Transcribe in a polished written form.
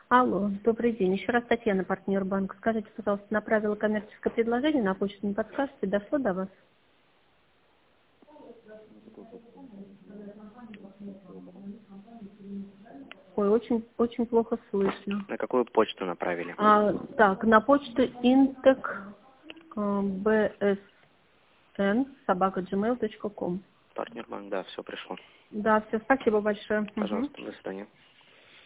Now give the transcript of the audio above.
Алло, добрый день. Еще раз Татьяна, партнер банка. Скажите, пожалуйста, направила коммерческое предложение на почту, не подскажете, дошло до вас? Ой, очень плохо слышно. На какую почту направили? Так, на почту intec.bsn@gmail.com. Партнер банк, да, все пришло. Да, все, спасибо большое. Мгм. Пожалуйста, до свидания.